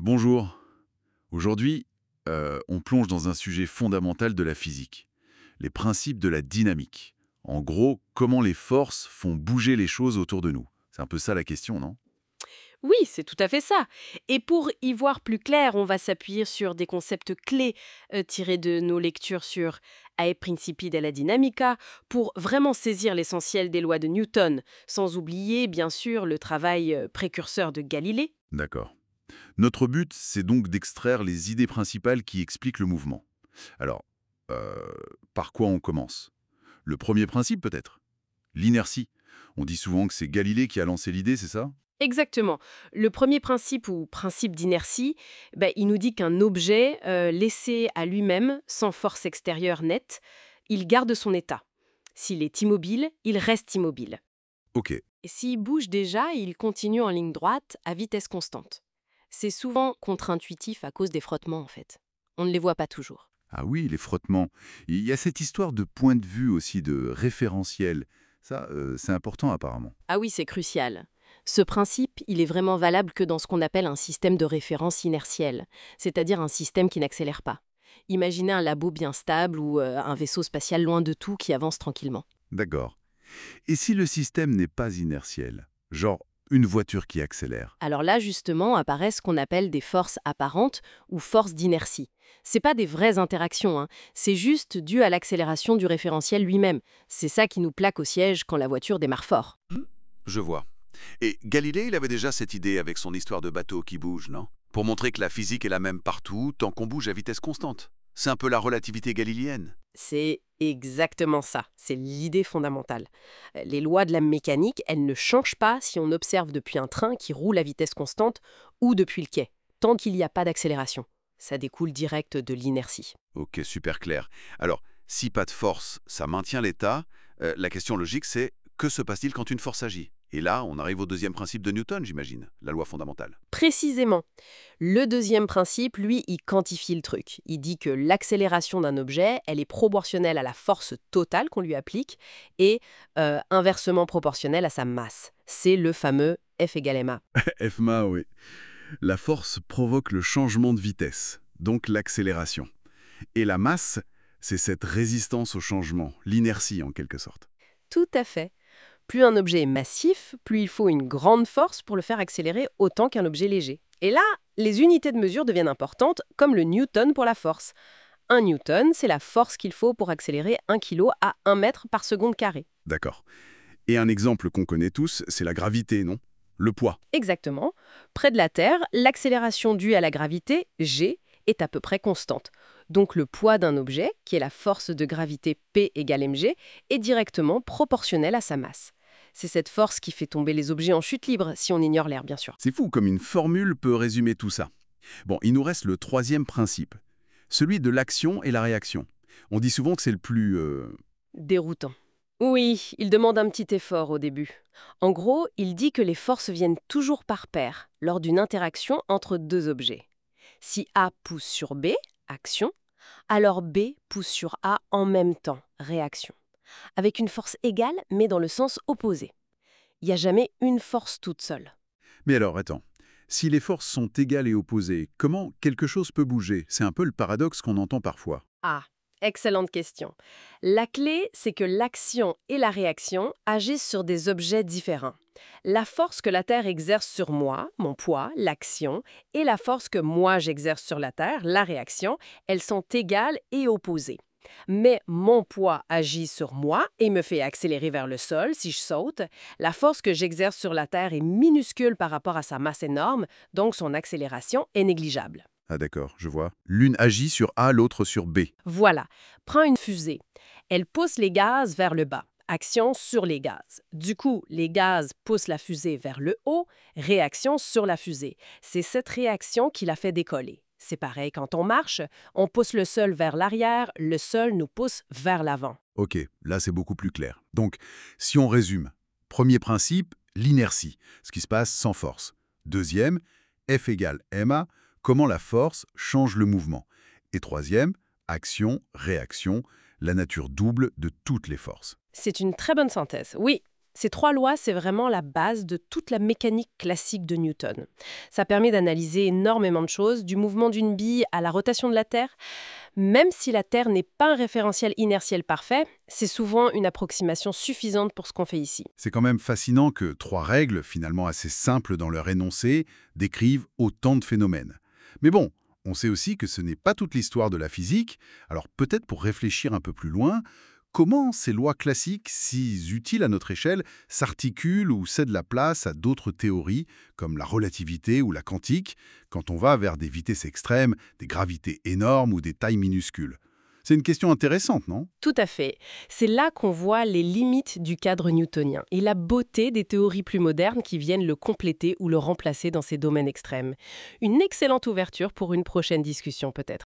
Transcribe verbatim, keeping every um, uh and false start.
Bonjour. Aujourd'hui, euh, on plonge dans un sujet fondamental de la physique, les principes de la dynamique. En gros, comment les forces font bouger les choses autour de nous. C'est un peu ça la question, non? Oui, c'est tout à fait ça. Et pour y voir plus clair, on va s'appuyer sur des concepts clés euh, tirés de nos lectures sur Ae Principi della Dinamica pour vraiment saisir l'essentiel des lois de Newton, sans oublier bien sûr le travail euh, précurseur de Galilée. D'accord. Notre but, c'est donc d'extraire les idées principales qui expliquent le mouvement. Alors, euh, par quoi on commence? Le premier principe, peut-être? L'inertie. On dit souvent que c'est Galilée qui a lancé l'idée, c'est ça? Exactement. Le premier principe ou principe d'inertie, ben, il nous dit qu'un objet euh, laissé à lui-même, sans force extérieure nette, il garde son état. S'il est immobile, il reste immobile. Ok. Et s'il bouge déjà, il continue en ligne droite à vitesse constante. C'est souvent contre-intuitif à cause des frottements en fait. On ne les voit pas toujours. Ah oui, les frottements. Il y a cette histoire de point de vue aussi, de référentiel. Ça, euh, c'est important apparemment. Ah oui, c'est crucial. Ce principe, il est vraiment valable que dans ce qu'on appelle un système de référence inertiel, c'est-à-dire un système qui n'accélère pas. Imaginez un labo bien stable ou euh, un vaisseau spatial loin de tout qui avance tranquillement. D'accord. Et si le système n'est pas inertiel? Genre une voiture qui accélère? Alors là, justement, apparaissent ce qu'on appelle des forces apparentes ou forces d'inertie. C'est pas des vraies interactions, hein. C'est juste dû à l'accélération du référentiel lui-même. C'est ça qui nous plaque au siège quand la voiture démarre fort. Je vois. Et Galilée, il avait déjà cette idée avec son histoire de bateau qui bouge, non? Pour montrer que la physique est la même partout tant qu'on bouge à vitesse constante. C'est un peu la relativité galiléenne. C'est exactement ça, c'est l'idée fondamentale. Euh, Les lois de la mécanique, elles ne changent pas si on observe depuis un train qui roule à vitesse constante ou depuis le quai, tant qu'il n'y a pas d'accélération. Ça découle direct de l'inertie. Ok, super clair. Alors, si pas de force, ça maintient l'état, euh, la question logique c'est, que se passe-t-il quand une force agit? Et là, on arrive au deuxième principe de Newton, j'imagine, la loi fondamentale. Précisément. Le deuxième principe, lui, il quantifie le truc. Il dit que l'accélération d'un objet, elle est proportionnelle à la force totale qu'on lui applique et euh, inversement proportionnelle à sa masse. C'est le fameux F égale ma. F M A, oui. La force provoque le changement de vitesse, donc l'accélération. Et la masse, c'est cette résistance au changement, l'inertie en quelque sorte. Tout à fait. Plus un objet est massif, plus il faut une grande force pour le faire accélérer autant qu'un objet léger. Et là, les unités de mesure deviennent importantes, comme le newton pour la force. Un newton, c'est la force qu'il faut pour accélérer un kilo à un mètre par seconde carré. D'accord. Et un exemple qu'on connaît tous, c'est la gravité, non? Le poids. Exactement. Près de la Terre, l'accélération due à la gravité, G, est à peu près constante. Donc le poids d'un objet, qui est la force de gravité P égale mg, est directement proportionnel à sa masse. C'est cette force qui fait tomber les objets en chute libre, si on ignore l'air bien sûr. C'est fou comme une formule peut résumer tout ça. Bon, il nous reste le troisième principe, celui de l'action et la réaction. On dit souvent que c'est le plus... euh, Déroutant. Oui, il demande un petit effort au début. En gros, il dit que les forces viennent toujours par paire, lors d'une interaction entre deux objets. Si A pousse sur B, action, alors B pousse sur A en même temps, réaction. Avec une force égale, mais dans le sens opposé. Il n'y a jamais une force toute seule. Mais alors, attends. Si les forces sont égales et opposées, comment quelque chose peut bouger? C'est un peu le paradoxe qu'on entend parfois. Ah, excellente question. La clé, c'est que l'action et la réaction agissent sur des objets différents. La force que la Terre exerce sur moi, mon poids, l'action, et la force que moi j'exerce sur la Terre, la réaction, elles sont égales et opposées. Mais mon poids agit sur moi et me fait accélérer vers le sol si je saute. La force que j'exerce sur la Terre est minuscule par rapport à sa masse énorme, donc son accélération est négligeable. Ah d'accord, je vois. L'une agit sur A, l'autre sur B. Voilà, prends une fusée. Elle pousse les gaz vers le bas. Action sur les gaz. Du coup, les gaz poussent la fusée vers le haut, réaction sur la fusée. C'est cette réaction qui la fait décoller. C'est pareil quand on marche, on pousse le sol vers l'arrière, le sol nous pousse vers l'avant. Ok, là c'est beaucoup plus clair. Donc, si on résume, premier principe, l'inertie, ce qui se passe sans force. Deuxième, F égale ma, comment la force change le mouvement. Et troisième, action, réaction, la nature double de toutes les forces. C'est une très bonne synthèse, oui. Ces trois lois, c'est vraiment la base de toute la mécanique classique de Newton. Ça permet d'analyser énormément de choses, du mouvement d'une bille à la rotation de la Terre. Même si la Terre n'est pas un référentiel inertiel parfait, c'est souvent une approximation suffisante pour ce qu'on fait ici. C'est quand même fascinant que trois règles, finalement assez simples dans leur énoncé, décrivent autant de phénomènes. Mais bon, on sait aussi que ce n'est pas toute l'histoire de la physique, alors peut-être pour réfléchir un peu plus loin, comment ces lois classiques, si utiles à notre échelle, s'articulent ou cèdent la place à d'autres théories, comme la relativité ou la quantique, quand on va vers des vitesses extrêmes, des gravités énormes ou des tailles minuscules? C'est une question intéressante, non? Tout à fait. C'est là qu'on voit les limites du cadre newtonien et la beauté des théories plus modernes qui viennent le compléter ou le remplacer dans ces domaines extrêmes. Une excellente ouverture pour une prochaine discussion peut-être.